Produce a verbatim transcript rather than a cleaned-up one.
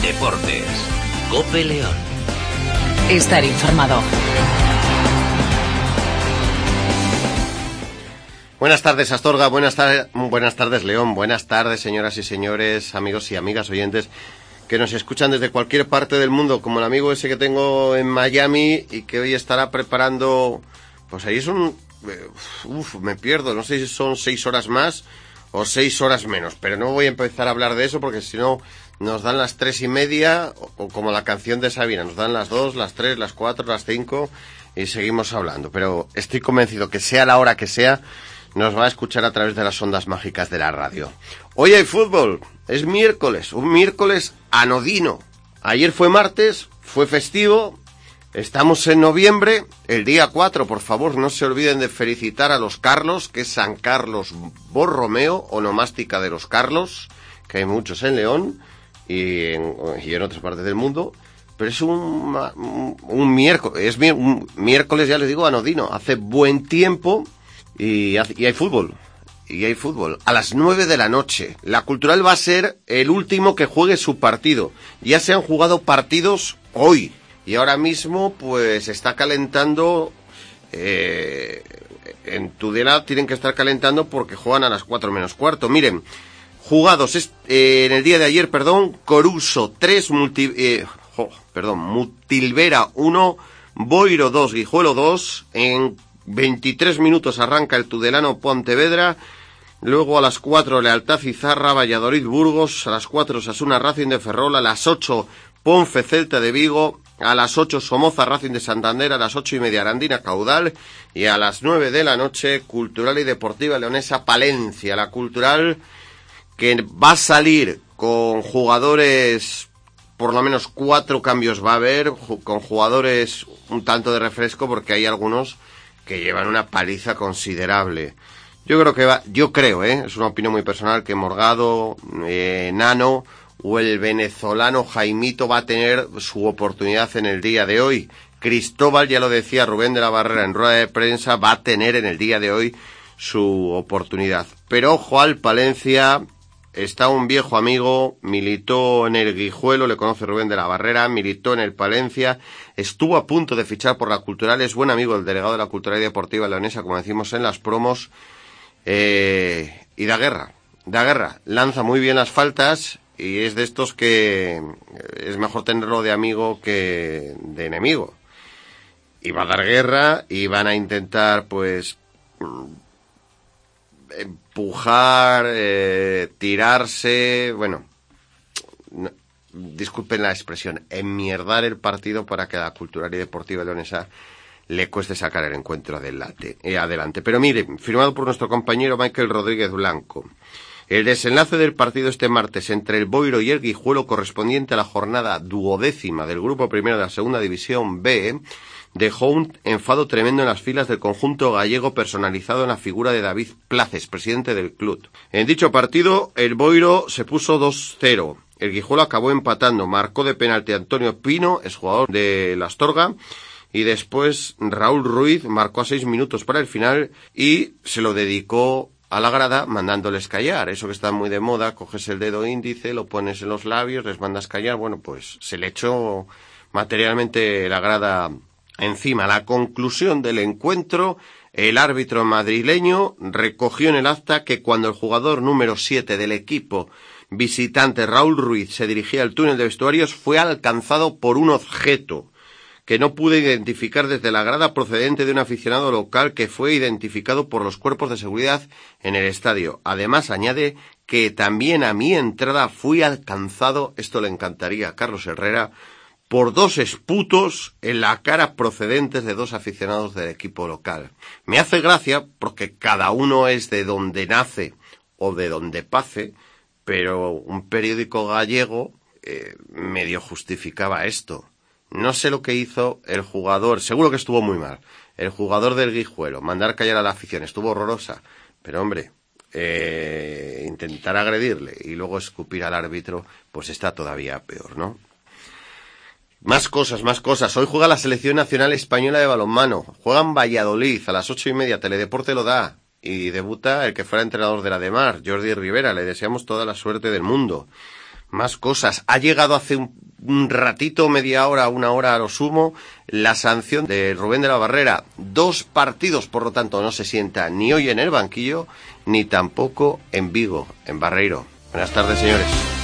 Deportes. COPE León. Estar informado. Buenas tardes, Astorga. Buenas, tar- buenas tardes, León. Buenas tardes, señoras y señores, amigos y amigas oyentes que nos escuchan desde cualquier parte del mundo, como el amigo ese que tengo en Miami y que hoy estará preparando, pues ahí son, uff, me pierdo, no sé si son seis horas más o seis horas menos, pero no voy a empezar a hablar de eso porque si no nos dan las tres y media, o, o como la canción de Sabina, nos dan las dos, las tres, las cuatro, las cinco y seguimos hablando, pero estoy convencido que sea la hora que sea, nos va a escuchar a través de las ondas mágicas de la radio. Hoy hay fútbol, es miércoles, un miércoles anodino. Ayer fue martes, fue festivo, estamos en noviembre, el día cuatro, por favor, no se olviden de felicitar a los Carlos, que es San Carlos Borromeo, onomástica de los Carlos, que hay muchos en León y en, y en otras partes del mundo. Pero es un, un, un miércoles, es un miércoles, ya les digo, anodino, hace buen tiempo. Y, y hay fútbol, y hay fútbol. A las nueve de la noche, la Cultural va a ser el último que juegue su partido. Ya se han jugado partidos hoy, y ahora mismo pues está calentando, eh, en Tudela tienen que estar calentando porque juegan a las cuatro menos cuarto. Miren, jugados eh, en el día de ayer, perdón, Coruso tres, multi, eh, oh, perdón, Mutilvera uno, Boiro dos, Guijuelo dos, en veintitrés minutos arranca el Tudelano Pontevedra, luego a las cuatro Lealtad Izarra, Valladolid Burgos, a las cuatro Osasuna Racing de Ferrol, a las ocho Ponfe Celta de Vigo, a las ocho Somoza Racing de Santander, a las ocho y media Arandina Caudal y a las nueve de la noche Cultural y Deportiva Leonesa Palencia. La Cultural que va a salir con jugadores, por lo menos cuatro cambios va a haber, con jugadores un tanto de refresco porque hay algunos que llevan una paliza considerable. Yo creo que va, yo creo, eh, es una opinión muy personal, que Morgado, eh, Nano o el venezolano Jaimito va a tener su oportunidad en el día de hoy. Cristóbal, ya lo decía Rubén de la Barrera en rueda de prensa, va a tener en el día de hoy su oportunidad. Pero ojo al Palencia, está un viejo amigo, militó en el Guijuelo, le conoce Rubén de la Barrera, militó en el Palencia, estuvo a punto de fichar por la Cultural, es buen amigo del delegado de la Cultural y Deportiva Leonesa, como decimos en las promos, eh, y da guerra, da guerra, lanza muy bien las faltas y es de estos que es mejor tenerlo de amigo que de enemigo. Y va a dar guerra y van a intentar, pues, empujar, eh, tirarse, bueno, no, disculpen la expresión, enmierdar el partido para que a la Cultural y Deportiva Leonesa le cueste sacar el encuentro adelante. Eh, adelante. Pero miren, firmado por nuestro compañero Michael Rodríguez Blanco, el desenlace del partido este martes entre el Boiro y el Guijuelo, correspondiente a la jornada duodécima del grupo primero de la segunda división B, dejó un enfado tremendo en las filas del conjunto gallego, personalizado en la figura de David Places, presidente del club. En dicho partido, el Boiro se puso dos cero. El Guijuelo acabó empatando, marcó de penalti Antonio Pino, exjugador de la Astorga, y después Raúl Ruiz marcó a seis minutos para el final y se lo dedicó a la grada mandándoles callar. Eso que está muy de moda, coges el dedo índice, lo pones en los labios, les mandas callar. Bueno, pues se le echó materialmente la grada encima. La conclusión del encuentro, el árbitro madrileño recogió en el acta que cuando el jugador número siete del equipo visitante, Raúl Ruiz, se dirigía al túnel de vestuarios, fue alcanzado por un objeto que no pude identificar desde la grada, procedente de un aficionado local que fue identificado por los cuerpos de seguridad en el estadio. Además, añade que también a mi entrada fui alcanzado, esto le encantaría a Carlos Herrera, por dos esputos en la cara procedentes de dos aficionados del equipo local. Me hace gracia porque cada uno es de donde nace o de donde pase, pero un periódico gallego eh, medio justificaba esto. No sé lo que hizo el jugador, seguro que estuvo muy mal, el jugador del Guijuelo, mandar callar a la afición, estuvo horrorosa, pero hombre, eh, intentar agredirle y luego escupir al árbitro, pues está todavía peor, ¿no? Más cosas, más cosas. Hoy juega la Selección Nacional Española de Balonmano. Juega en Valladolid a las ocho y media. Teledeporte lo da. Y debuta el que fuera entrenador de la Demar, Jordi Rivera. Le deseamos toda la suerte del mundo. Más cosas. Ha llegado hace un, un ratito, media hora, una hora a lo sumo, la sanción de Rubén de la Barrera. Dos partidos, por lo tanto, no se sienta ni hoy en el banquillo, ni tampoco en Vigo, en Barreiro. Buenas tardes, señores.